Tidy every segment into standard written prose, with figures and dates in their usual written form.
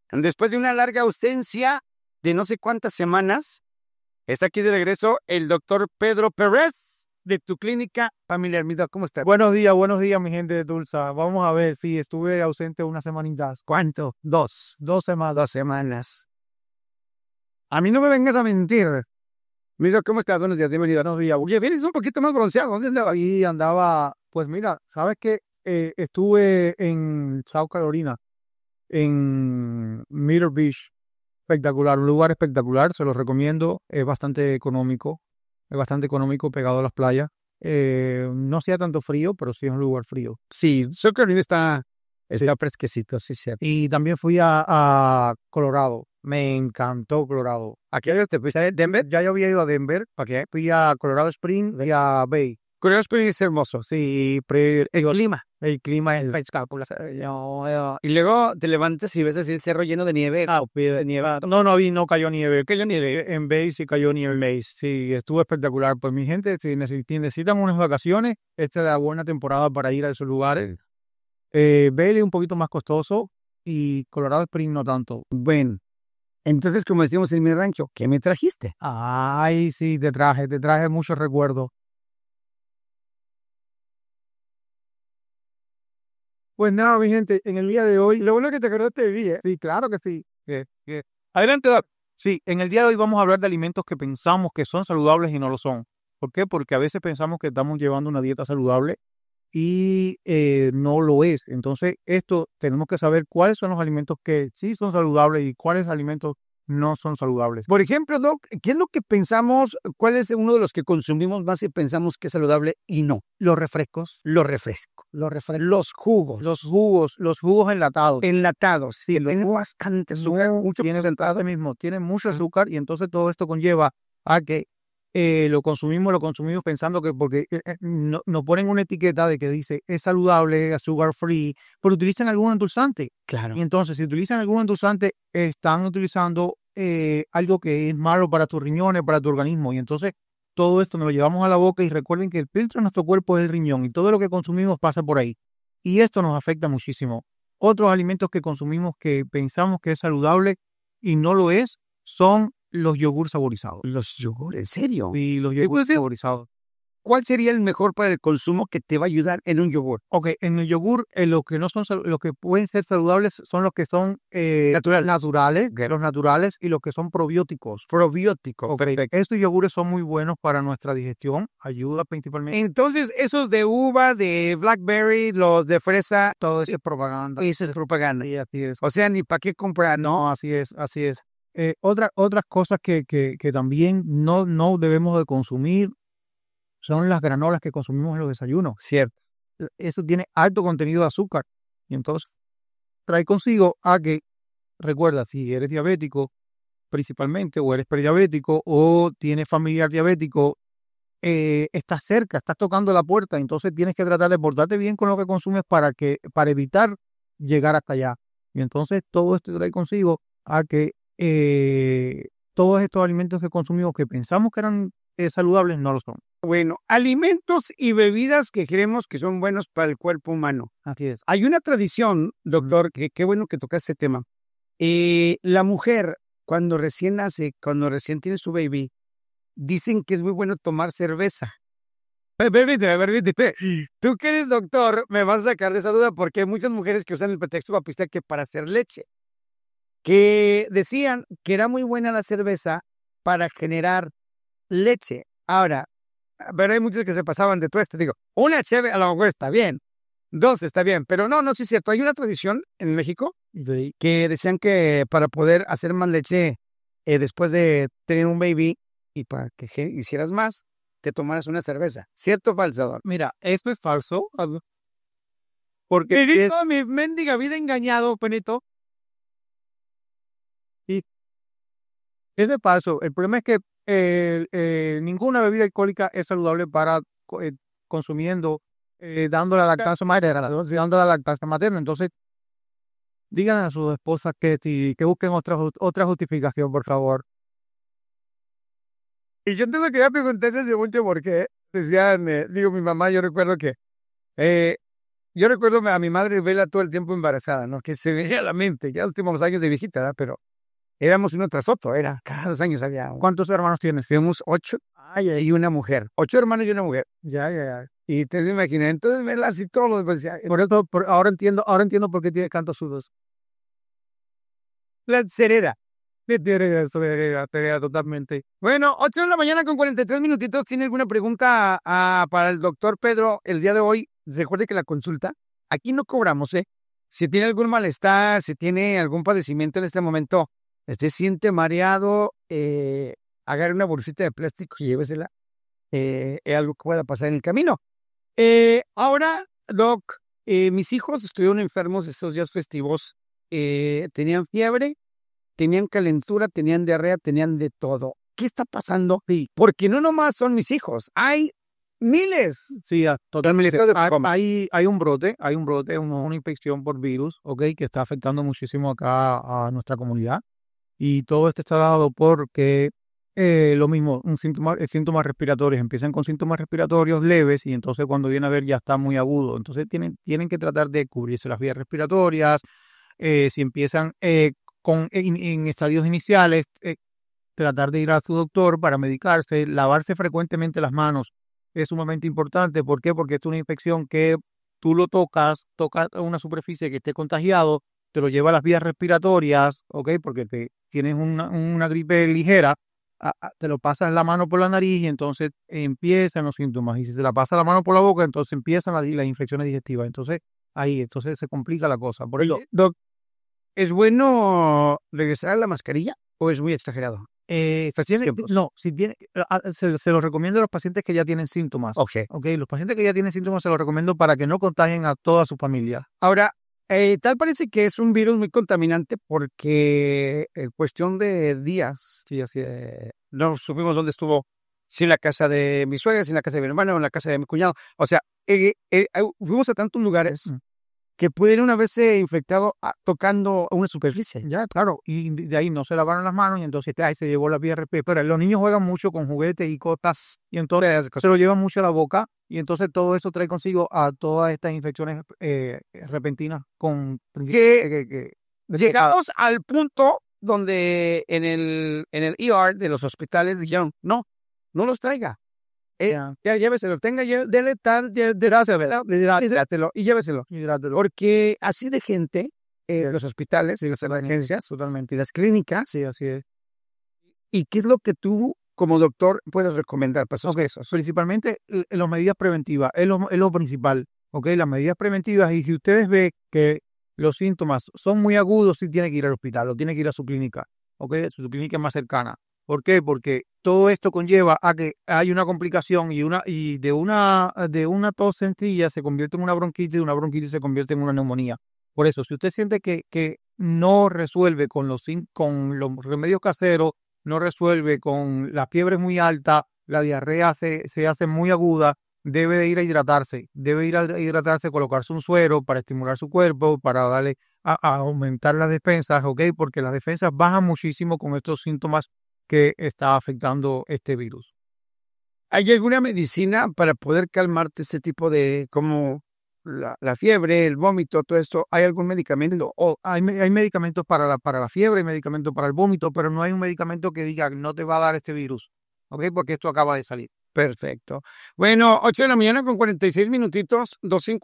Después de una larga ausencia de no sé cuántas semanas, está aquí de regreso el doctor Pedro Pérez de tu clínica familiar. Mira, ¿cómo está? Buenos días, mi gente de Tulsa. Vamos a ver, sí, estuve ausente unas semanitas. ¿Cuánto? Dos 2 semanas. 2 semanas. A mí no me vengas a mentir. Mira, ¿cómo estás? Buenos días, bienvenido. Buenos días. Oye, vienes un poquito más bronceado. ¿Dónde andabas? Ahí andaba, pues mira, ¿sabes qué? Estuve en South Carolina, en Myrtle Beach. Espectacular, un lugar espectacular, se lo recomiendo. Es bastante económico pegado a las playas. No hacía tanto frío, pero sí es un lugar frío. Sí, South Carolina está fresquecito, sí, cierto. Y también fui a Colorado. Me encantó Colorado. ¿A qué hora te fuiste a Denver? Ya yo había ido a Denver. Ok. Fui a Colorado Springs y a Bay. Colorado Springs es hermoso. Sí, pero El clima es espectacular. Y luego te levantas y ves así el cerro lleno de nieve. De nieve. No cayó nieve. ¿Qué nieve? En Bay sí cayó nieve. Bay. Sí, estuvo espectacular. Pues mi gente, si necesitan unas vacaciones, esta es la buena temporada para ir a esos lugares. Bay es un poquito más costoso y Colorado Springs no tanto. Bueno, entonces, como decimos en mi rancho, ¿qué me trajiste? Ay, sí, te traje muchos recuerdos. Pues nada, mi gente, en el día de hoy, lo bueno es que te acordaste de mí, ¿eh? Sí, claro que sí. Adelante, Doc. Sí, en el día de hoy vamos a hablar de alimentos que pensamos que son saludables y no lo son. ¿Por qué? Porque a veces pensamos que estamos llevando una dieta saludable y no lo es. Entonces, esto tenemos que saber cuáles son los alimentos que sí son saludables y cuáles alimentos no son saludables. Por ejemplo, Doc, ¿qué es lo que pensamos? ¿Cuál es uno de los que consumimos más y pensamos que es saludable y no? Los refrescos, Los jugos. los jugos enlatados. Enlatados. Sí, Tienen bastante azúcar, mucho tienen mismo, tienen mucho azúcar y entonces todo esto conlleva a que lo consumimos pensando que porque nos ponen una etiqueta de que dice es saludable, es sugar free, pero utilizan algún endulzante. Claro. Y entonces si utilizan algún endulzante, están utilizando algo que es malo para tus riñones, para tu organismo. Y entonces todo esto nos lo llevamos a la boca y recuerden que el filtro de nuestro cuerpo es el riñón y todo lo que consumimos pasa por ahí. Y esto nos afecta muchísimo. Otros alimentos que consumimos que pensamos que es saludable y no lo es son los yogur saborizados. Los yogures, ¿en serio? Y los ¿Qué puede yogur ser? saborizados. ¿Cuál sería el mejor para el consumo que te va a ayudar en un yogur? Ok, en el yogur, los que no son los que pueden ser saludables son los que son naturales, los naturales y los que son probióticos. Probiótico. Okay. Estos yogures son muy buenos para nuestra digestión, ayuda principalmente. Entonces, esos de uva, de blackberry, los de fresa, Todo eso es propaganda. eso es propaganda. Y así es. O sea, ni para qué comprar, ¿no? No, así es. Otras cosas que también no debemos de consumir son las granolas que consumimos en los desayunos. Cierto. Eso tiene alto contenido de azúcar. Y entonces trae consigo a que, recuerda, si eres diabético principalmente, o eres prediabético, o tienes familiar diabético, estás cerca, estás tocando la puerta, entonces tienes que tratar de portarte bien con lo que consumes para evitar llegar hasta allá. Y entonces todo esto trae consigo a que todos estos alimentos que consumimos que pensamos que eran saludables no lo son. Bueno, alimentos y bebidas que creemos que son buenos para el cuerpo humano. Así es. Hay una tradición, doctor, que qué bueno que tocaste ese tema. La mujer, cuando recién nace, cuando recién tiene su baby, dicen que es muy bueno tomar cerveza. Permíteme. Tú que eres doctor, me vas a sacar de esa duda porque hay muchas mujeres que usan el pretexto para pistear que para hacer leche. Que decían que era muy buena la cerveza para generar leche. Ahora, pero hay muchos que se pasaban de tueste. Digo, una cheve a lo mejor está bien, dos está bien, pero no, sí es cierto. Hay una tradición en México que decían que para poder hacer más leche después de tener un baby y para que hicieras más, te tomaras una cerveza. ¿Cierto o falso? Mira, esto es falso. Porque Viví toda mi mendiga vida engañado, Penito. es de falso. El problema es que ninguna bebida alcohólica es saludable para consumiendo, dando la lactancia materna. Entonces, digan a sus esposas que busquen otra justificación, por favor. Y yo te lo quería preguntar desde mucho porque decían, digo, mi mamá, yo recuerdo que Yo recuerdo a mi madre verla todo el tiempo embarazada, ¿no? Que se veía la mente, ya los últimos años de viejita, ¿verdad? Pero éramos uno tras otro, cada 2 años había ¿Cuántos hermanos tienes? Fuimos 8 y una mujer. 8 hermanos y una mujer. Ya. Y te imaginas, entonces verla así todos, pues, Por eso, ahora entiendo por qué tienes tantos sudos. la cerera. Te totalmente. Bueno, 8 de la mañana con 43 minutitos. ¿Tiene alguna pregunta para el doctor Pedro el día de hoy? Recuerde que la consulta, aquí no cobramos, ¿eh? Si tiene algún malestar, si tiene algún padecimiento en este momento, se siente mareado, agarre una bolsita de plástico y llévesela. Es algo que pueda pasar en el camino. Ahora, Doc, mis hijos estuvieron enfermos estos días festivos. Tenían fiebre, tenían calentura, tenían diarrea, tenían de todo. ¿Qué está pasando? Sí. Porque no nomás son mis hijos, hay miles. Sí, totalmente. Coma. Hay un brote, una infección por virus, ¿ok? Que está afectando muchísimo acá a nuestra comunidad. Y todo esto está dado porque lo mismo, síntomas respiratorios. Empiezan con síntomas respiratorios leves y entonces cuando viene a ver ya está muy agudo. Entonces tienen que tratar de cubrirse las vías respiratorias. Si empiezan en estadios iniciales, tratar de ir a su doctor para medicarse, lavarse frecuentemente las manos es sumamente importante. ¿Por qué? Porque es una infección que tú lo tocas una superficie que esté contagiado, te lo lleva a las vías respiratorias, ¿ok? Porque tienes una gripe ligera, te lo pasas la mano por la nariz y entonces empiezan los síntomas. Y si se la pasa la mano por la boca, entonces empiezan las infecciones digestivas. Entonces entonces se complica la cosa. Por eso, Doc, ¿es bueno regresar a la mascarilla o es muy exagerado? no, si tiene, se lo recomiendo a los pacientes que ya tienen síntomas. Ok. Los pacientes que ya tienen síntomas se los recomiendo para que no contagien a toda su familia. Ahora, tal parece que es un virus muy contaminante porque en cuestión de días, Sí, así es. no supimos dónde estuvo, si en la casa de mi suegra, si en la casa de mi hermano o en la casa de mi cuñado. O sea, fuimos a tantos lugares que pudieron haberse infectado tocando una superficie. Ya, claro, y de ahí no se lavaron las manos y entonces ahí se llevó la vía respiratoria. Pero los niños juegan mucho con juguetes y cosas y entonces se lo llevan mucho a la boca y entonces todo eso trae consigo a todas estas infecciones repentinas con Llegamos al punto donde en el ER de los hospitales dijeron, no los traiga. Ya lléveselo, dele tal, hidrátelo y lléveselo. Porque así de gente, los hospitales y las emergencias, totalmente. y las clínicas. Sí, así es. ¿Y qué es lo que tú, como doctor, puedes recomendar para esos casos? Principalmente las medidas preventivas, es lo principal, ¿ok? Las medidas preventivas, y si ustedes ven que los síntomas son muy agudos, sí tiene que ir al hospital o tiene que ir a su clínica, ¿ok? Su clínica más cercana. ¿Por qué? Porque todo esto conlleva a que hay una complicación y de una tos sencilla se convierte en una bronquitis, de una bronquitis se convierte en una neumonía. Por eso, si usted siente que no resuelve con los remedios caseros, no resuelve con la fiebre muy alta, la diarrea se hace muy aguda, debe de ir a hidratarse, colocarse un suero para estimular su cuerpo, para darle a aumentar las defensas, ¿ok? Porque las defensas bajan muchísimo con estos síntomas que está afectando este virus. ¿Hay alguna medicina para poder calmarte este tipo de, como la fiebre, el vómito, todo esto? ¿Hay algún medicamento? Hay medicamentos para la fiebre, hay medicamentos para el vómito, pero no hay un medicamento que diga no te va a dar este virus, ¿ok? Porque esto acaba de salir. Perfecto. Bueno, 8 de la mañana con 46 minutitos,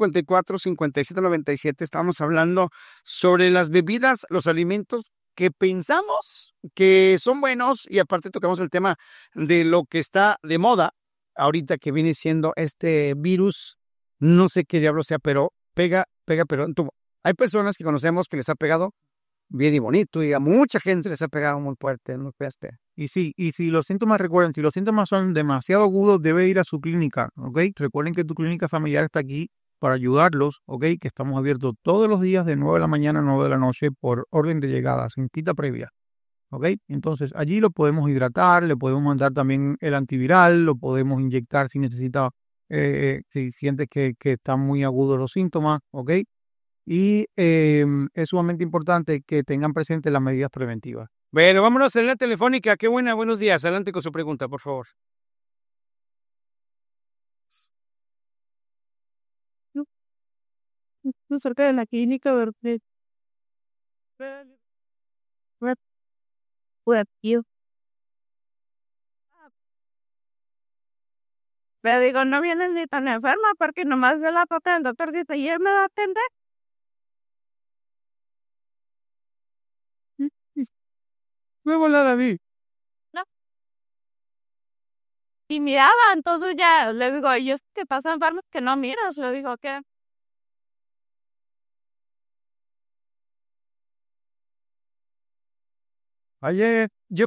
254-5797. Estamos hablando sobre las bebidas, los alimentos que pensamos que son buenos, y aparte tocamos el tema de lo que está de moda ahorita, que viene siendo este virus. No sé qué diablo sea, pero pega, pero en tubo. Hay personas que conocemos que les ha pegado bien y bonito, y a mucha gente les ha pegado muy fuerte, muy fuerte. Y si los síntomas, recuerden, si los síntomas son demasiado agudos, debe ir a su clínica, ¿ok? Recuerden que tu clínica familiar está aquí para ayudarlos, ¿ok? Que estamos abiertos todos los días de 9 de la mañana a 9 de la noche por orden de llegada, sin cita previa, ¿ok? Entonces, allí lo podemos hidratar, le podemos mandar también el antiviral, lo podemos inyectar si necesita, si sientes que están muy agudos los síntomas, ¿ok? Y es sumamente importante que tengan presentes las medidas preventivas. Bueno, vámonos a la telefónica. Qué buena, buenos días. Adelante con su pregunta, por favor. cerca de la clínica, ¿verdad? Pues, tío. Pero digo, no vienes ni tan enferma porque nomás ve la pata del doctor dice, ¿y él me va a atender? Me volada a mí. No. Y miraba, entonces ya le digo, yo sé que pasa enfermos que no miras, le digo, ¿qué? Oye, yo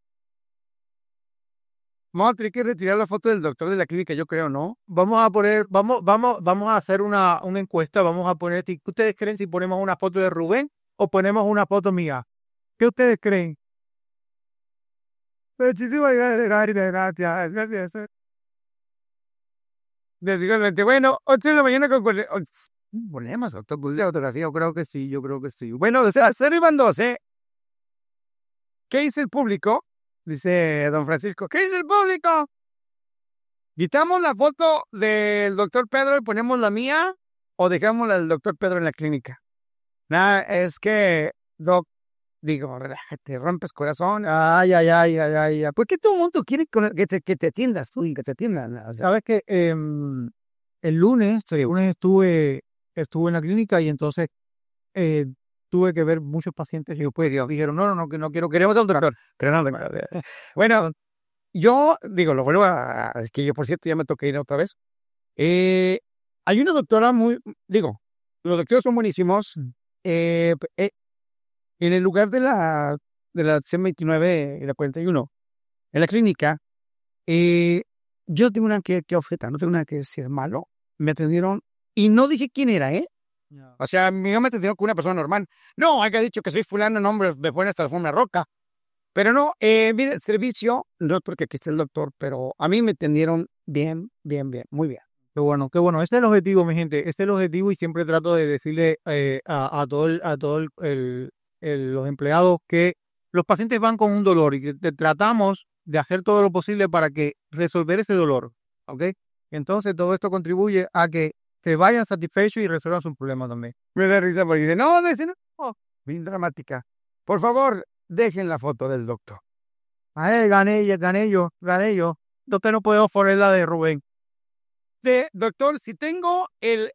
vamos a tener que retirar la foto del doctor de la clínica, yo creo, ¿no? Vamos a hacer una encuesta, vamos a poner, ¿qué ustedes creen si ponemos una foto de Rubén o ponemos una foto mía? ¿Qué ustedes creen? Muchísimas gracias, gracias. Desigualmente. Bueno, 8 de la mañana con problemas, doctor, pues de fotografía, yo creo que sí. Bueno, o sea, 0 y van 12. ¿Qué dice el público? Dice don Francisco, ¿qué dice el público? ¿Quitamos la foto del doctor Pedro y ponemos la mía o dejamos la del doctor Pedro en la clínica? Nada, es que, doc, digo, relájate, rompes corazón. Ay. ¿Por qué todo el mundo quiere que te atiendas tú y que te atiendan? O sea, Sabes que el lunes estuve en la clínica y entonces tuve que ver muchos pacientes y después dijeron, no, que no quiero, queremos al doctor. Bueno, yo digo, lo vuelvo a... que yo, por cierto, ya me toca ir otra vez. Hay una doctora los doctores son buenísimos. En el lugar de la C29 y la 41, en la clínica, yo tengo una que objetar, no tengo nada que decir malo. Me atendieron y no dije quién era, ¿eh? No. O sea, mi mamá me atendió con una persona normal. No, haya dicho que soy fulano, no, hombre, me ponen hasta la roca. Pero no, mire, el servicio, no es porque aquí está el doctor, pero a mí me atendieron bien, muy bien. Qué bueno. Este es el objetivo, mi gente. Este es el objetivo y siempre trato de decirle a todos los empleados que los pacientes van con un dolor y que tratamos de hacer todo lo posible para que resolver ese dolor, ¿ok? Entonces todo esto contribuye a que se vayan satisfechos y resuelvan sus problemas también. Me da risa porque dice, no, bien dramática. Por favor, dejen la foto del doctor. Gané yo. Entonces no podemos poner la de Rubén. Doctor, si tengo el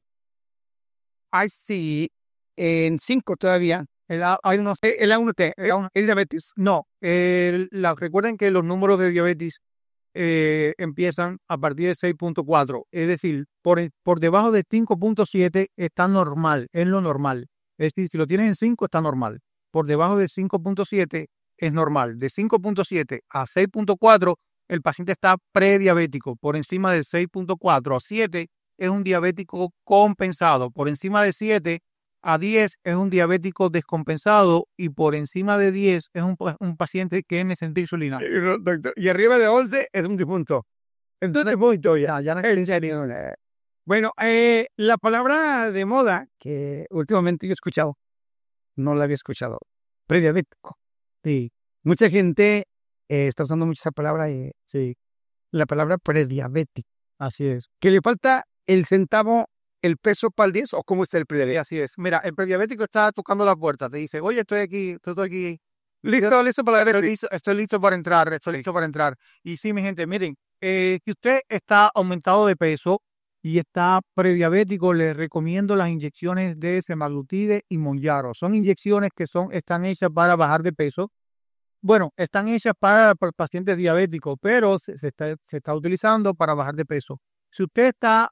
AIC en 5 todavía, el A1T, ¿es diabetes? No, recuerden que los números de diabetes empiezan a partir de 6.4, es decir, por debajo de 5.7 está normal, es lo normal. Es decir, si lo tienes en 5 está normal. Por debajo de 5.7 es normal. De 5.7 a 6.4 el paciente está prediabético. Por encima de 6.4 a 7 es un diabético compensado. Por encima de 7 a 10 es un diabético descompensado y por encima de 10 es un paciente que necesita insulina. Y arriba de 11 es un difunto. Entonces, ya no es. Bueno, la palabra de moda que últimamente yo he escuchado, no la había escuchado, prediabético. Sí. Mucha gente está usando mucho esa palabra, sí. La palabra prediabético. Así es. Que le falta el centavo, el peso para el 10, o cómo está el prediabético. Así es. Mira, el prediabético está tocando la puerta, te dice, oye, estoy aquí. Listo para estoy listo para entrar. Y sí, mi gente, miren, si usted está aumentado de peso y está prediabético, le recomiendo las inyecciones de semaglutide y Mounjaro. Son inyecciones que están hechas para bajar de peso. Bueno, están hechas para pacientes diabéticos, pero se está utilizando para bajar de peso. Si usted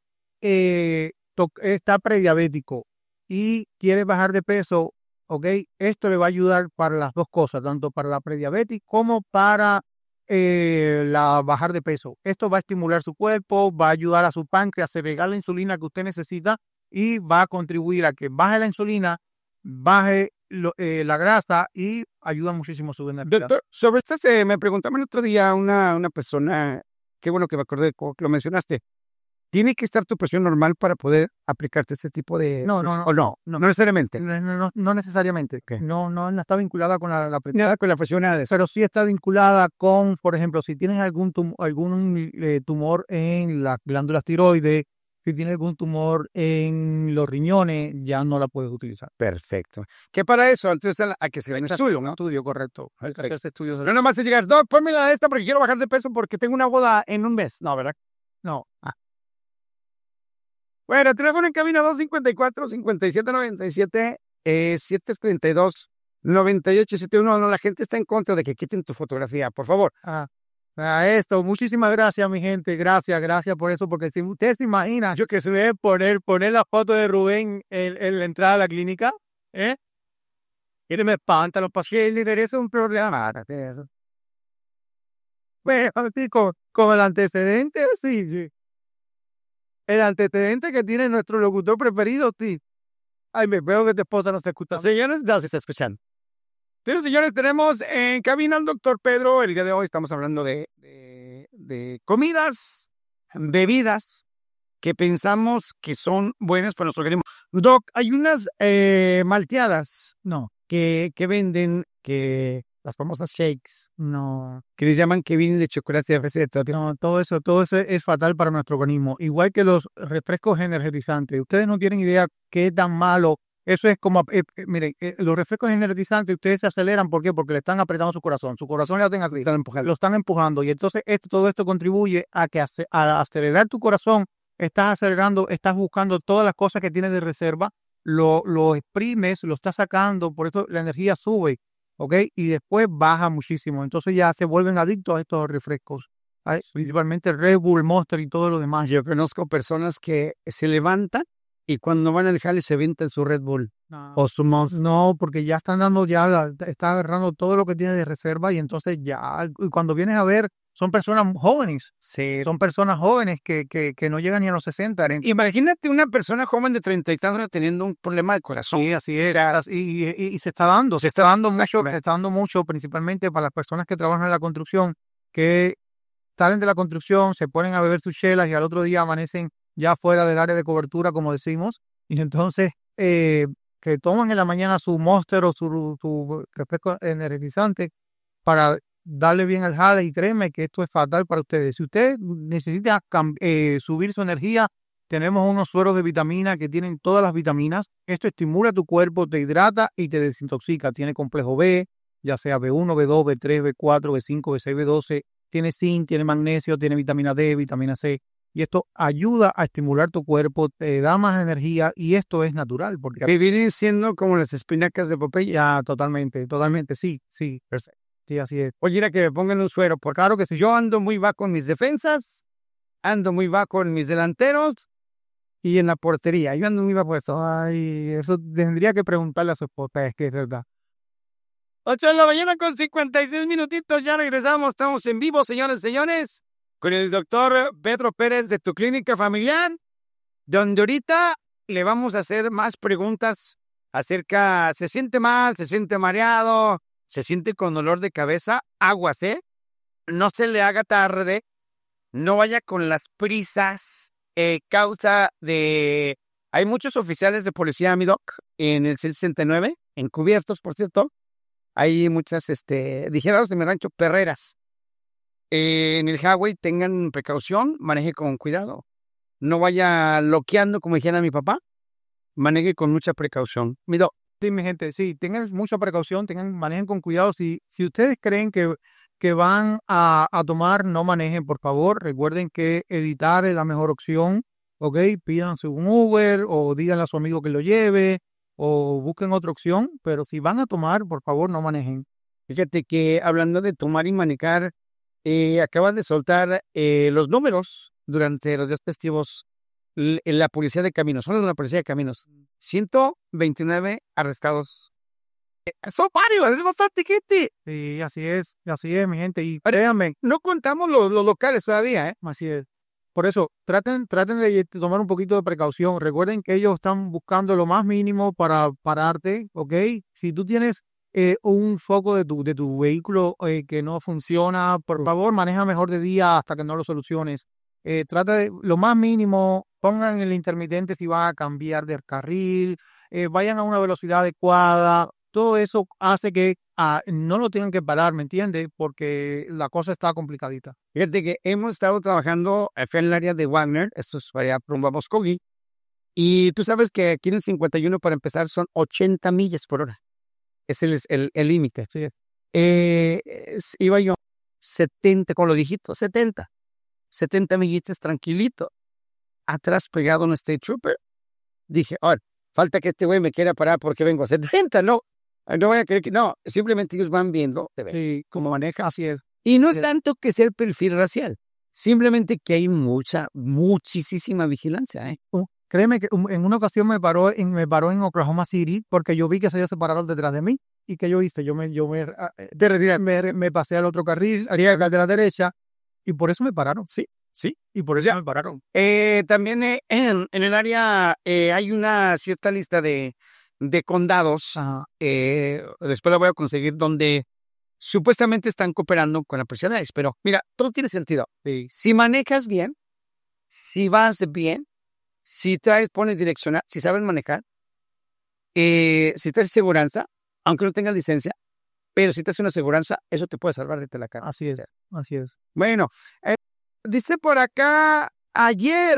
está prediabético y quiere bajar de peso, ¿ok? Esto le va a ayudar para las dos cosas, tanto para la prediabetes como para la bajar de peso. Esto va a estimular su cuerpo, va a ayudar a su páncreas a segregar la insulina que usted necesita y va a contribuir a que baje la insulina, baje la grasa y ayuda muchísimo a su energía. Doctor, sobre esto me preguntaba el otro día una persona, qué bueno que me acordé que lo mencionaste. ¿Tiene que estar tu presión normal para poder aplicarte este tipo de...? No. ¿O no necesariamente? No necesariamente. ¿Qué? No está vinculada con la presión. Nada con la presión, nada de eso. Pero sí está vinculada con, por ejemplo, si tienes algún tumor en las glándulas tiroides, Si tienes algún tumor en los riñones, ya no la puedes utilizar. Perfecto. Que para eso, entonces, a que se vaya un estudio, ¿no? Estudio, correcto. Hay que hacerse estudios. No nomás es llegar, Doc, pónmela esta porque quiero bajar de peso porque tengo una boda en un mes. No, ¿verdad? No. Bueno, teléfono en cabina 254-5797, 732-9871. No, la gente está en contra de que quiten tu fotografía, por favor. A esto, muchísimas gracias, mi gente. Gracias por eso, porque si usted se imagina, yo que se debe poner la foto de Rubén en la entrada de la clínica, ¿eh? Y me espanta los pacientes, eso es un problema. Eso. Bueno, sí, con el antecedente, sí. El antecedente que tiene nuestro locutor preferido, sí. Ay, me veo que tu esposa no se escucha. Señores, no se está escuchando. Pero, señores, tenemos en cabina al doctor Pedro. El día de hoy estamos hablando de comidas, bebidas que pensamos que son buenas para nuestro organismo. Doc, hay unas malteadas que venden, que las famosas shakes, que les llaman que vienen de chocolate, de fresa, de todo. No, todo eso es fatal para nuestro organismo. Igual que los refrescos energizantes. Ustedes no tienen idea qué tan malo. Eso es como, miren, los refrescos energizantes, ustedes se aceleran, ¿por qué? Porque le están apretando su corazón le hacen así, lo están empujando, y entonces todo esto contribuye a que a acelerar tu corazón, estás buscando todas las cosas que tienes de reserva, lo exprimes, lo estás sacando, por eso la energía sube, ¿ok? Y después baja muchísimo, entonces ya se vuelven adictos a estos refrescos, principalmente Red Bull, Monster y todo lo demás. Yo conozco personas que se levantan y cuando van al jale se avientan su Red Bull o su Monster. No, porque ya está agarrando todo lo que tiene de reserva y entonces ya, cuando vienes a ver, son personas jóvenes. Sí. Son personas jóvenes que no llegan ni a los 60. Imagínate una persona joven de 30 y tantos teniendo un problema de corazón. Sí, así es. Y se está dando mucho, principalmente para las personas que trabajan en la construcción, que salen de la construcción, se ponen a beber sus chelas y al otro día amanecen ya fuera del área de cobertura, como decimos, y entonces que toman en la mañana su Monster o su refresco energizante para darle bien al jale, y créeme que esto es fatal para ustedes. Si usted necesita subir su energía, tenemos unos sueros de vitamina que tienen todas las vitaminas. Esto estimula tu cuerpo, te hidrata y te desintoxica. Tiene complejo B, ya sea B1, B2, B3, B4, B5, B6, B12, tiene zinc, tiene magnesio, tiene vitamina D, vitamina C. Y esto ayuda a estimular tu cuerpo, te da más energía y esto es natural. Porque vienen siendo como las espinacas de Popeye. Ya, totalmente, sí. Perfecto. Sí, así es. Oye, era que me pongan un suero, porque claro que si yo ando muy bajo en mis defensas, ando muy bajo en mis delanteros y en la portería. Yo ando muy bajo eso. Ay, eso tendría que preguntarle a su esposa, es que es verdad. 8 de la mañana con 56 minutitos, ya regresamos, estamos en vivo, señores, con el doctor Pedro Pérez de tu clínica familiar, donde ahorita le vamos a hacer más preguntas acerca, ¿se siente mal? ¿Se siente mareado? ¿Se siente con dolor de cabeza? Aguas, no se le haga tarde, no vaya con las prisas, causa de... Hay muchos oficiales de policía, mi doc, en el 69, encubiertos, por cierto. Hay muchas, dijeras en mi rancho, perreras. En el highway tengan precaución, maneje con cuidado. No vaya loqueando, como dijera mi papá. Maneje con mucha precaución. Mi doc. Sí, mi gente, sí, tengan mucha precaución, manejen con cuidado. Si ustedes creen que van a tomar, no manejen, por favor. Recuerden que evitar es la mejor opción, ¿ok? Pídanse un Uber o díganle a su amigo que lo lleve o busquen otra opción, pero si van a tomar, por favor, no manejen. Fíjate que hablando de tomar y manejar, acaban de soltar los números durante los días festivos en la policía de caminos, solo la policía de caminos. 129 arrestados. Son varios, es bastante gente. Sí, así es, mi gente. Y créanme, no contamos los locales todavía, ¿eh? Así es. Por eso, traten de tomar un poquito de precaución. Recuerden que ellos están buscando lo más mínimo para pararte, ¿ok? Si tú tienes un foco de tu vehículo que no funciona, por favor, maneja mejor de día hasta que no lo soluciones. Trata de lo más mínimo, pongan el intermitente si van a cambiar de carril, vayan a una velocidad adecuada, todo eso hace que no lo tengan que parar, ¿me entiendes? Porque la cosa está complicadita. Fíjate que hemos estado trabajando acá en el área de Wagner, esto es allá rumbo a Moscogee, y tú sabes que aquí en el 51 para empezar son 80 millas por hora. Es el límite. Sí. Iba yo 70, con los dígitos, 70 millitas tranquilito. Atrás pegado un State Trooper. Dije, falta que este güey me quiera parar porque vengo a 70, no. No voy a creer que no. Simplemente ellos van viendo Sí, cómo maneja. así es. Y no es tanto que sea el perfil racial. Simplemente que hay muchísima vigilancia, ¿eh? Créeme que en una ocasión me paró en Oklahoma City porque yo vi que se había separado detrás de mí. ¿Y qué yo hice? Yo me pasé al otro carril, haría el de la derecha, y por eso me pararon. Sí. Y por eso me pararon. También en el área hay una cierta lista de condados. Ajá. Después la voy a conseguir donde supuestamente están cooperando con la policía de ICE. Pero mira, todo tiene sentido. Sí. Si manejas bien, si vas bien, si pones direccional, si sabes manejar, si traes seguranza, aunque no tengas licencia, pero si traes una seguranza, eso te puede salvar de la cara. Así es. Bueno, dice por acá, ayer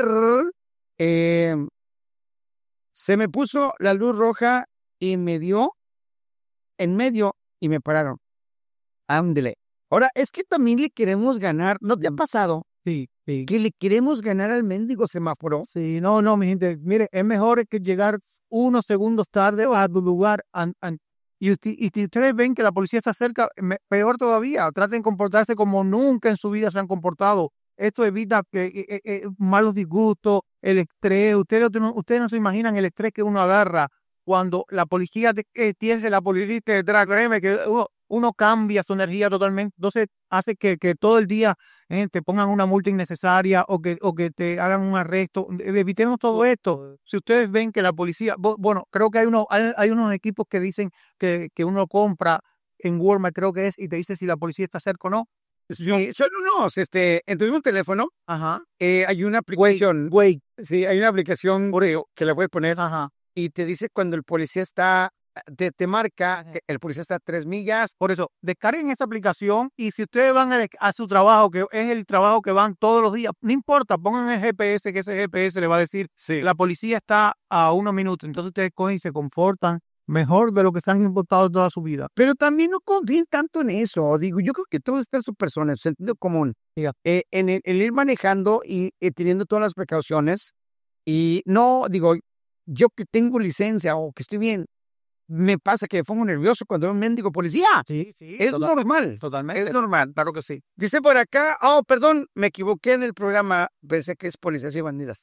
se me puso la luz roja y me dio en medio y me pararon. Ándele. Ahora, es que también le queremos ganar, ¿no te ha pasado? Sí. Que le queremos ganar al mendigo semáforo. Sí, no, mi gente, mire, es mejor que llegar unos segundos tarde a tu lugar y si ustedes ven que la policía está cerca, peor todavía, traten de comportarse como nunca en su vida se han comportado. Esto evita malos disgustos, el estrés. Ustedes no se imaginan el estrés que uno agarra cuando la policía tiene la policía detrás. Créeme que uno cambia su energía totalmente. Entonces hace que todo el día te pongan una multa innecesaria o que te hagan un arresto. Evitemos todo esto. Si ustedes ven que la policía, bueno, creo que hay unos equipos que dicen que uno compra en Walmart, creo que es, y te dice si la policía está cerca o no. Sí, son unos, en tu mismo teléfono, Ajá. hay una aplicación. Sí, hay una aplicación que le puedes poner. Ajá. Y te dice cuando el policía está, te marca que el policía está a 3 millas. Por eso, descarguen esa aplicación y si ustedes van a su trabajo, que es el trabajo que van todos los días, no importa, pongan el GPS, que ese GPS le va a decir, la policía está a 1 minuto. Entonces ustedes cogen y se confortan mejor de lo que se han importado toda su vida. Pero también no confíen tanto en eso. Digo, yo creo que todo está en su persona, en su sentido común. En el ir manejando y teniendo todas las precauciones. Y no, digo, yo que tengo licencia o que estoy bien, me pasa que me pongo nervioso cuando veo un mendigo policía. Sí. Es normal. Totalmente. Es normal. Claro que sí. Dice por acá, perdón, me equivoqué en el programa, pensé que es policías y bandidas.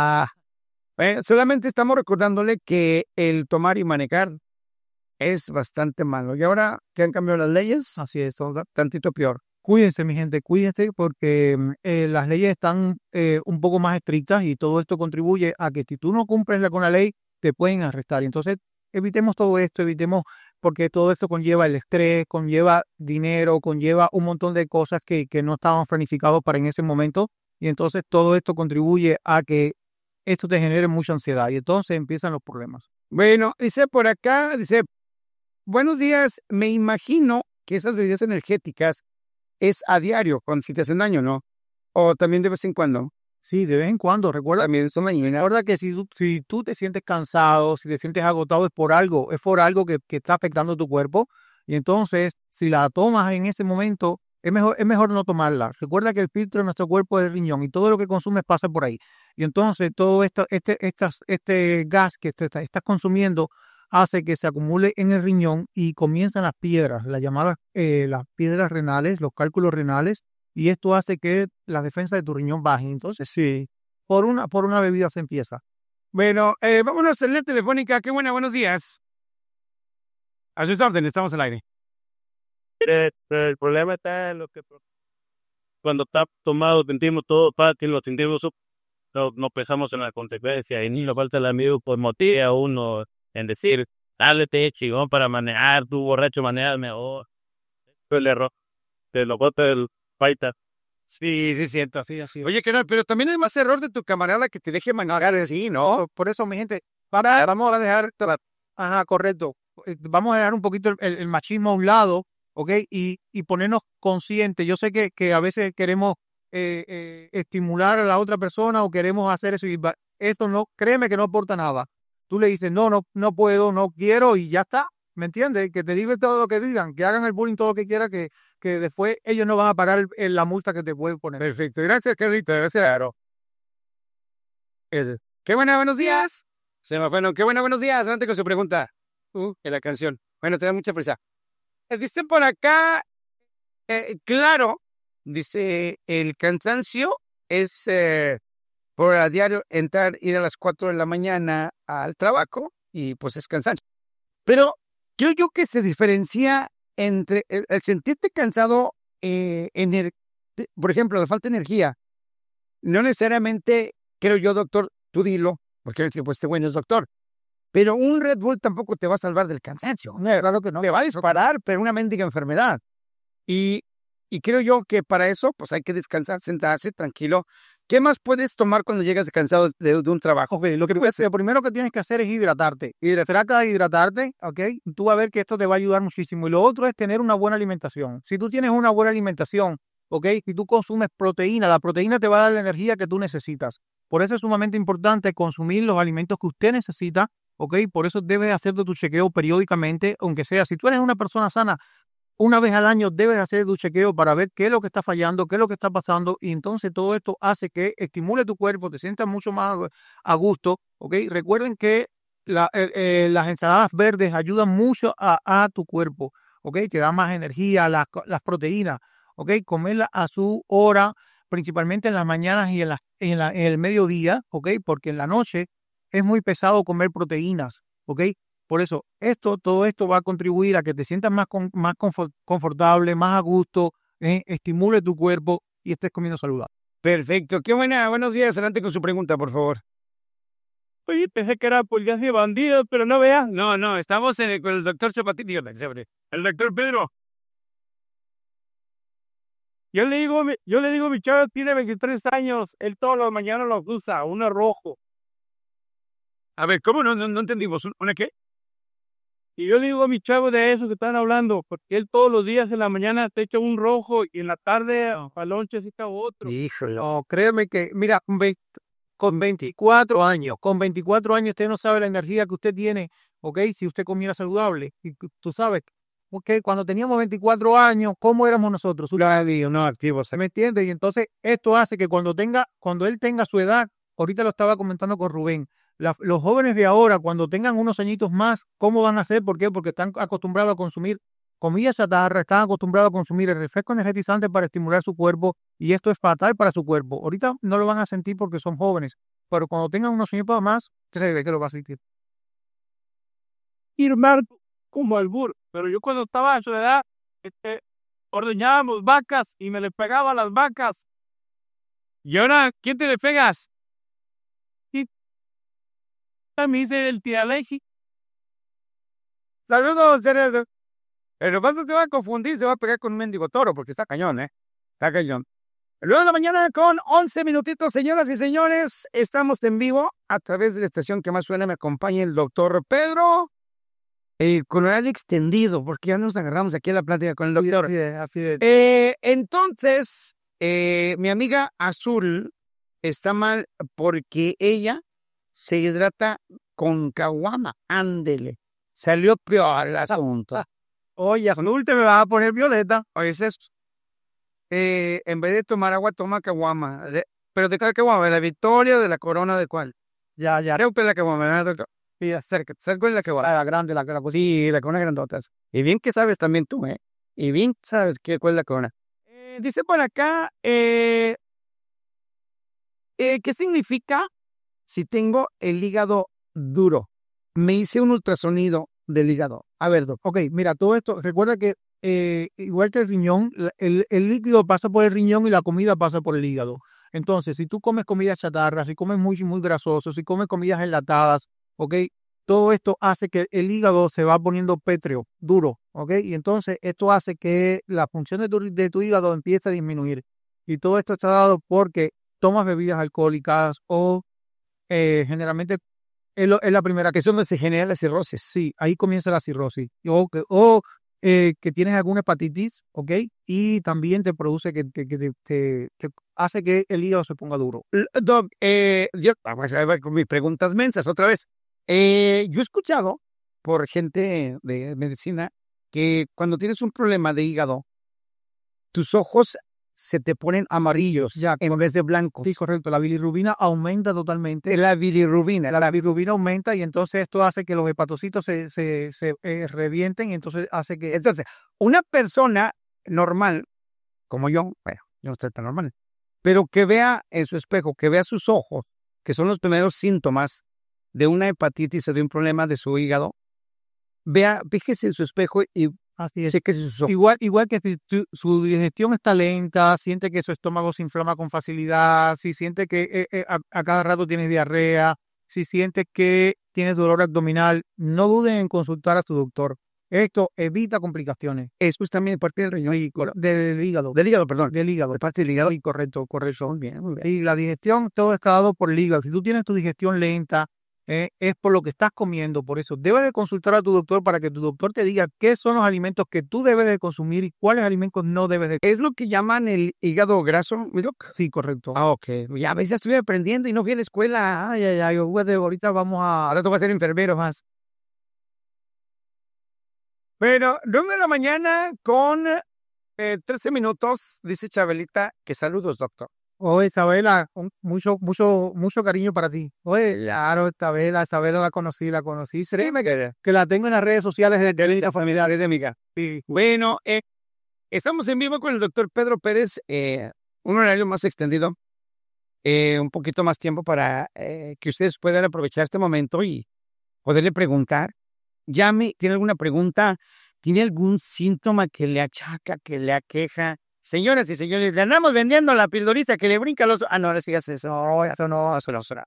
Solamente estamos recordándole que el tomar y manejar es bastante malo. Y ahora que han cambiado las leyes, así es, tantito peor. Cuídense, mi gente, cuídense porque las leyes están un poco más estrictas y todo esto contribuye a que si tú no cumples con la ley, te pueden arrestar. Entonces, evitemos todo esto, porque todo esto conlleva el estrés, conlleva dinero, conlleva un montón de cosas que no estaban planificados para en ese momento. Y entonces todo esto contribuye a que esto te genere mucha ansiedad y entonces empiezan los problemas. Bueno, dice por acá, buenos días, me imagino que esas bebidas energéticas es a diario, si te hacen daño, ¿no? O también de vez en cuando. Sí, de vez en cuando, recuerda. También son dañinas. Recuerda que si tú te sientes cansado, si te sientes agotado, es por algo que está afectando tu cuerpo. Y entonces, si la tomas en ese momento, es mejor no tomarla. Recuerda que el filtro de nuestro cuerpo es el riñón y todo lo que consumes pasa por ahí. Y entonces todo este gas que estás consumiendo hace que se acumule en el riñón y comienzan las piedras, las llamadas las piedras renales, los cálculos renales, y esto hace que la defensa de tu riñón baje. Entonces, sí, por una bebida se empieza. Bueno, vámonos a la telefónica. Qué buena, buenos días. A sus órdenes, estamos al aire. El problema está en lo que cuando está tomado sentimos todo fácil, lo sentimos, no pensamos en la consecuencia y ni nos falta el amigo pues motiva a uno en decir, dale chingón para manejar, tú borracho manejas mejor. Fue el error, te lo bota el paita. Sí, siento así. Oye, pero también es más error de tu camarada que te deje manejar así, ¿no? Por eso, mi gente, vamos a dejar. Ajá, correcto. vamos a dejar un poquito el machismo a un lado, ¿ok? Y ponernos conscientes. Yo sé que a veces queremos estimular a la otra persona o queremos hacer eso y eso no, créeme que no aporta nada. Tú le dices, no puedo, no quiero y ya está, ¿me entiendes? Que te digan todo lo que digan, que hagan el bullying todo lo que quieran, que después ellos no van a pagar la multa que te pueden poner. Perfecto. Gracias, Carlito. Gracias, Aro. Qué buena, buenos días. Se me fue, no. Qué buena, buenos días. Adelante con su pregunta. En la canción. Bueno, te da mucha prisa. Dice por acá, claro, dice, el cansancio es por a diario ir a las 4 de la mañana al trabajo y pues es cansancio. Pero creo yo que se diferencia entre el sentirte cansado, por ejemplo, la falta de energía. No necesariamente, creo yo, doctor, tú dilo, porque pues este güey no es doctor. Pero un Red Bull tampoco te va a salvar del cansancio. Claro que no. Te va a disparar, pero una mendiga enfermedad. Y creo yo que para eso, pues hay que descansar, sentarse tranquilo. ¿Qué más puedes tomar cuando llegas cansado de un trabajo? Okay, lo primero que tienes que hacer es hidratarte. Trata de hidratarte, ¿ok? Tú vas a ver que esto te va a ayudar muchísimo. Y lo otro es tener una buena alimentación. Si tú tienes una buena alimentación, ¿ok? Si tú consumes proteína, la proteína te va a dar la energía que tú necesitas. Por eso es sumamente importante consumir los alimentos que usted necesita, ¿ok? Por eso debes hacerte tu chequeo periódicamente, aunque sea, si tú eres una persona sana, una vez al año debes hacer tu chequeo para ver qué es lo que está fallando, qué es lo que está pasando, y entonces todo esto hace que estimule tu cuerpo, te sientas mucho más a gusto, ¿ok? Recuerden que las ensaladas verdes ayudan mucho a tu cuerpo, ¿ok? Te da más energía, las proteínas, ¿ok? Comerlas a su hora, principalmente en las mañanas y en el mediodía, ¿ok? Porque en la noche es muy pesado comer proteínas, ¿ok? Por eso, todo esto va a contribuir a que te sientas más confortable, más a gusto, estimule tu cuerpo y estés comiendo saludable. Perfecto. Qué buena. Buenos días. Adelante con su pregunta, por favor. Oye, pensé que era policías y bandidos, pero no veas. No, estamos con el doctor Zapatini. El doctor Pedro. Yo le digo, mi chavo tiene 23 años, él todas las mañanas los usa, uno rojo. A ver, ¿cómo no entendimos? ¿Una qué? Y yo le digo a mi chavo de eso que están hablando, porque él todos los días en la mañana te echa un rojo y en la tarde para lonche se echa otro. Híjole. No, créeme que, mira, con 24 años usted no sabe la energía que usted tiene, ¿ok? Si usted comiera saludable. Y tú sabes, ¿ok? Cuando teníamos 24 años, ¿cómo éramos nosotros? No activos. ¿Se me entiende? Y entonces esto hace que cuando él tenga su edad, ahorita lo estaba comentando con Rubén, los jóvenes de ahora, cuando tengan unos añitos más, ¿cómo van a hacer? ¿Por qué? Porque están acostumbrados a consumir comida chatarra, están acostumbrados a consumir el refresco energetizante para estimular su cuerpo y esto es fatal para su cuerpo. Ahorita no lo van a sentir porque son jóvenes, pero cuando tengan unos añitos más, usted se ve que lo va a sentir. Irmar como el burro, pero yo cuando estaba a su edad, ordeñábamos vacas y me le pegaba a las vacas. ¿Y ahora quién te le pegas? Me hice el tiraleji. Saludos, Gerardo. Pero más no te va a confundir, se va a pegar con un mendigo toro, porque está cañón, Está cañón. Luego de la mañana con 11 minutitos, señoras y señores, estamos en vivo a través de la estación que más suena. Me acompaña el doctor Pedro, con horario extendido, porque ya nos agarramos aquí a la plática con el doctor. Entonces, mi amiga Azul está mal porque ella se hidrata con caguama. Ándele. Salió peor el asunto. Oye, Azul, te me vas a poner violeta. Oye, es eso. En vez de tomar agua, toma caguama. Pero de cuál caguama, de la Victoria, de la Corona, ¿de cuál? Ya. Creo que es la caguama, ¿verdad, doctor? Sí, acércate. ¿Sabes cuál es la caguama? La grande, la pues. Sí, la Corona grandotas. Y bien que sabes también tú, Y bien sabes cuál es la Corona. Dice por acá, ¿qué significa si tengo el hígado duro? Me hice un ultrasonido del hígado. A ver, doctor. Ok, mira, todo esto, recuerda que igual que el riñón, el líquido pasa por el riñón y la comida pasa por el hígado. Entonces, si tú comes comida chatarra, si comes muy, muy grasoso, si comes comidas enlatadas, ok, todo esto hace que el hígado se va poniendo pétreo, duro, ok, y entonces esto hace que la función de tu hígado empiece a disminuir. Y todo esto está dado porque tomas bebidas alcohólicas o generalmente es la primera Que es donde se genera la cirrosis. sí, ahí comienza la cirrosis. O que tienes alguna hepatitis, ¿ok? Y también te produce que hace que el hígado se ponga duro. Doc, vamos a ver con mis preguntas mensas otra vez. Yo he escuchado por gente de medicina que cuando tienes un problema de hígado, tus ojos se te ponen amarillos Ya, en vez de blancos. Sí, correcto. La bilirrubina aumenta totalmente. La bilirrubina. La bilirrubina aumenta y entonces esto hace que los hepatocitos se revienten y entonces hace que... Entonces, una persona normal, como yo, bueno, yo no estoy tan normal, pero que vea en su espejo, que vea sus ojos, que son los primeros síntomas de una hepatitis o de un problema de su hígado, fíjese en su espejo y Así es. chéquese sus ojos. Igual que si su digestión está lenta, siente que su estómago se inflama con facilidad, si siente que a cada rato tienes diarrea, si siente que tienes dolor abdominal, no duden en consultar a su doctor. Esto evita complicaciones. Eso es también parte del riñón. Del hígado. Del hígado, perdón. Del hígado. De parte del hígado. Sí, correcto. Muy bien, muy bien. Y la digestión, todo está dado por el hígado. Si tú tienes tu digestión lenta, es por lo que estás comiendo. Por eso debes de consultar a tu doctor para que tu doctor te diga qué son los alimentos que tú debes de consumir y cuáles alimentos no debes de. ¿Es lo que llaman el hígado graso, mi doc? Sí, correcto. Ah, ok. Ya a veces estoy aprendiendo y no fui a la escuela. Ay, ahorita vamos a... Ahora tú vas a ser enfermero más. Bueno, 9 de la mañana con 13 minutos, dice Chabelita, que saludos, doctor. Oye, Isabela, mucho cariño para ti. Oye, claro, Isabela la conocí. Créeme que la tengo en las redes sociales de la familiar, es de amiga. Sí. Bueno, estamos en vivo con el doctor Pedro Pérez, un horario más extendido, un poquito más tiempo para que ustedes puedan aprovechar este momento y poderle preguntar. Llame, ¿tiene alguna pregunta? ¿Tiene algún síntoma que le achaca, que le aqueja? Señoras y señores, le andamos vendiendo la pildorita que le brinca los... Ah, no, les fijas eso no.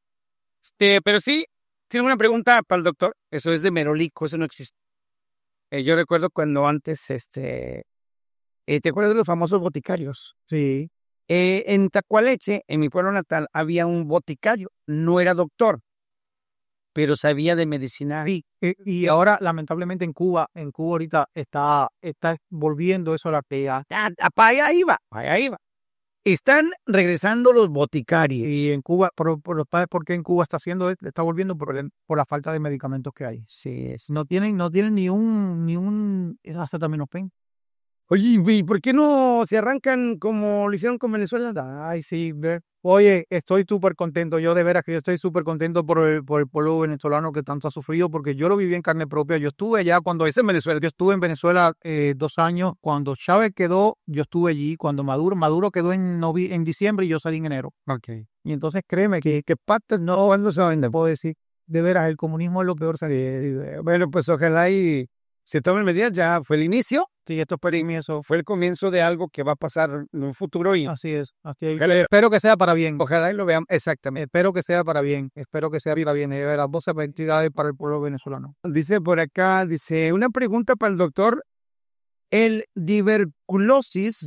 Pero sí, ¿tiene alguna pregunta para el doctor? Eso es de merolico, eso no existe. Yo recuerdo cuando antes, ¿te acuerdas de los famosos boticarios? Sí. En Tacualeche, en mi pueblo natal, había un boticario, no era doctor, pero sabía de medicina. Sí, y ahora lamentablemente en Cuba ahorita está volviendo eso a la realidad. Para allá iba. Están regresando los boticarios. Y en Cuba, ¿por qué en Cuba está volviendo por la falta de medicamentos que hay? Sí, No tienen ni un acetaminofén. Oye, ¿y por qué no se arrancan como lo hicieron con Venezuela? Ay, sí, oye, estoy súper contento. Yo de veras que yo estoy súper contento por el pueblo venezolano que tanto ha sufrido, porque yo lo viví en carne propia. Yo estuve allá cuando yo estuve en Venezuela 2 años. Cuando Chávez quedó, yo estuve allí. Cuando Maduro quedó en diciembre y yo salí en enero. Okay. Y entonces créeme que patas no saben, te puedo decir. De veras, el comunismo es lo peor. Bueno, pues ojalá y se tomen medidas. Ya fue el inicio. Sí, esto fue el comienzo de algo que va a pasar en un futuro. Y así es. Espero que sea para bien. Ojalá y lo vean. Exactamente. Espero que sea para bien. De las 12 entidades para el pueblo venezolano. Dice por acá, una pregunta para el doctor. El diverticulosis,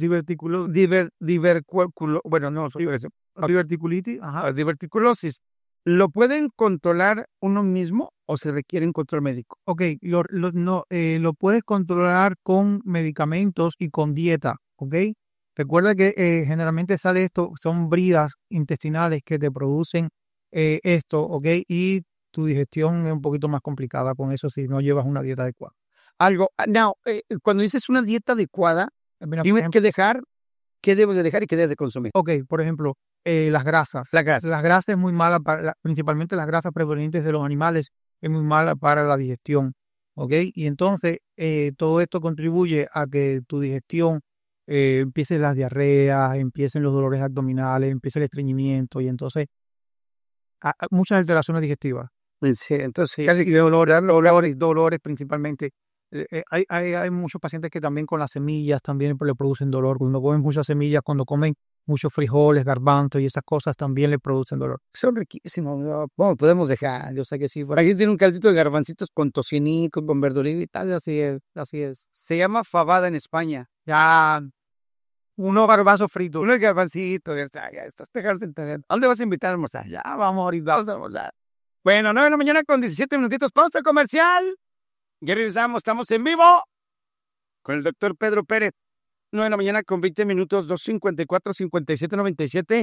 diverticulosis, ¿lo pueden controlar uno mismo o se requiere un control médico? Ok, lo puedes controlar con medicamentos y con dieta, ¿ok? Recuerda que generalmente sale esto, son bridas intestinales que te producen esto, ¿ok? Y tu digestión es un poquito más complicada con eso si no llevas una dieta adecuada. Cuando dices una dieta adecuada, tienes que dejar, ¿qué debes de dejar y qué debes de consumir? Ok, por ejemplo, las grasas. Las grasas es muy mala, principalmente las grasas provenientes de los animales, es muy mala para la digestión, ¿ok? Y entonces todo esto contribuye a que tu digestión empiece las diarreas, empiecen los dolores abdominales, empiece el estreñimiento y entonces muchas alteraciones digestivas. Sí, entonces, casi dolores principalmente. Hay muchos pacientes que también con las semillas también le producen dolor. Cuando comen muchas semillas, cuando comen muchos frijoles, garbanzos y esas cosas también le producen dolor. Son riquísimos. Bueno, podemos dejar, yo sé que sí. Por aquí tiene un caldito de garbancitos con tocinito, con verdurita y tal, así es. Se llama fabada en España. Ya, unos garbanzos fritos. Unos garbancitos, ya estás. ¿A dónde vas a invitar a almorzar? Ya, vamos ahorita, vamos a almorzar. Bueno, 9 de la mañana con 17 minutitos, pausa comercial. Ya regresamos, estamos en vivo con el doctor Pedro Pérez. 9 de la mañana con 20 minutos, 254-5797,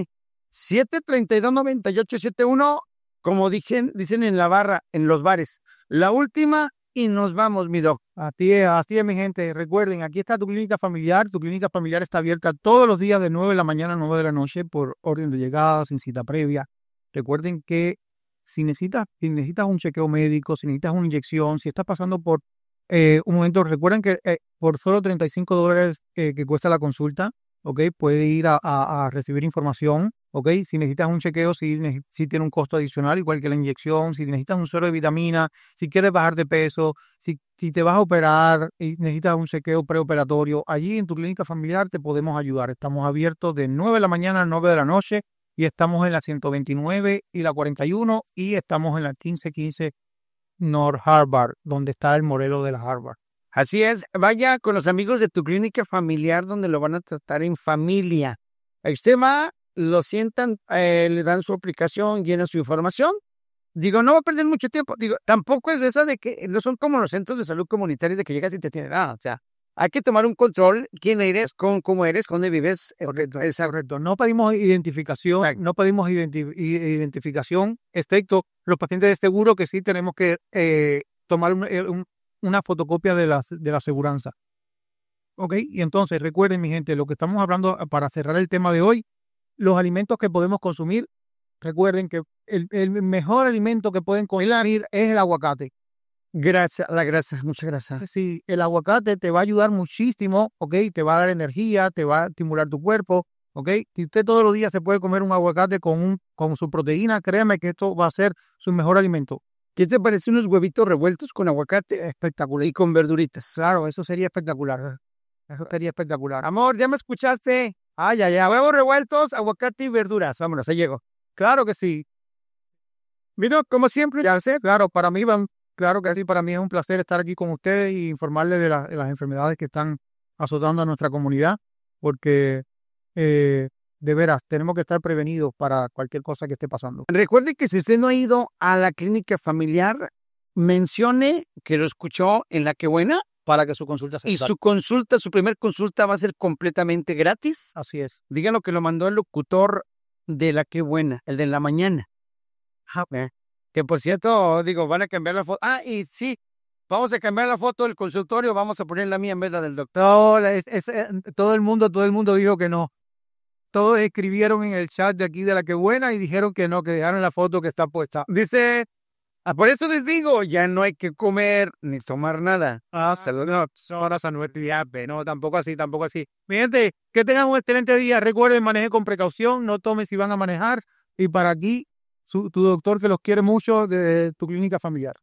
732-9871. Como dicen en la barra, en los bares. La última y nos vamos, mi doc. Así es, mi gente. Recuerden, aquí está tu clínica familiar. Tu clínica familiar está abierta todos los días de 9 de la mañana a 9 de la noche por orden de llegada, sin cita previa. Recuerden que si necesitas un chequeo médico, si necesitas una inyección, si estás pasando por un momento, recuerden que por solo $35 que cuesta la consulta, ¿ok? Puede ir a recibir información, ¿ok? Si necesitas un chequeo, si tiene un costo adicional, igual que la inyección, si necesitas un suero de vitamina, si quieres bajar de peso, si te vas a operar y necesitas un chequeo preoperatorio, allí en tu clínica familiar te podemos ayudar. Estamos abiertos de 9 de la mañana a 9 de la noche y estamos en la 129 y la 41 y estamos en la 1515 North Harvard, donde está el modelo de la Harvard. Así es, vaya con los amigos de tu clínica familiar donde lo van a tratar en familia. Ahí usted va, lo sientan, le dan su aplicación, llena su información. Digo, no va a perder mucho tiempo. Digo, tampoco es de esa de que no son como los centros de salud comunitarios de que llegas y te tienen nada. O sea, hay que tomar un control, quién eres, cómo eres, dónde vives. Correcto. No pedimos identificación, identificación, excepto los pacientes de seguro que sí tenemos que tomar una fotocopia de la aseguranza. ¿Ok? Y entonces, recuerden, mi gente, lo que estamos hablando para cerrar el tema de hoy, los alimentos que podemos consumir. Recuerden que el mejor alimento que pueden consumir es el aguacate. La grasa, muchas gracias. Sí, el aguacate te va a ayudar muchísimo, ¿ok? Te va a dar energía, te va a estimular tu cuerpo, ¿ok? Si usted todos los días se puede comer un aguacate con su proteína, créame que esto va a ser su mejor alimento. ¿Qué te parece unos huevitos revueltos con aguacate? Espectacular. Y con verduritas. Claro, eso sería espectacular. Eso sería espectacular. Amor, ¿ya me escuchaste? Ay, huevos revueltos, aguacate y verduras. Vámonos, ahí llego. Claro que sí. Mira, como siempre, ya sé. Claro, para mí claro que sí, para mí es un placer estar aquí con ustedes y informarles de las enfermedades que están azotando a nuestra comunidad, porque de veras tenemos que estar prevenidos para cualquier cosa que esté pasando. Recuerde que si usted no ha ido a la clínica familiar, mencione que lo escuchó en La Qué Buena. Para que su consulta sea Y su primer consulta va a ser completamente gratis. Así es. Díganlo que lo mandó el locutor de La Qué Buena, el de la mañana. Que por cierto, digo, van a cambiar la foto. Ah, y sí, vamos a cambiar la foto del consultorio, vamos a poner la mía en vez de la del doctor. No, todo el mundo dijo que no. Todos escribieron en el chat de aquí de La Qué Buena y dijeron que no, que dejaron la foto que está puesta. Dice, por eso les digo, ya no hay que comer ni tomar nada. No, tampoco así. Mi gente, que tengan un excelente día. Recuerden, manejen con precaución, no tomen si van a manejar. Y para aquí, tu doctor que los quiere mucho de tu clínica familiar.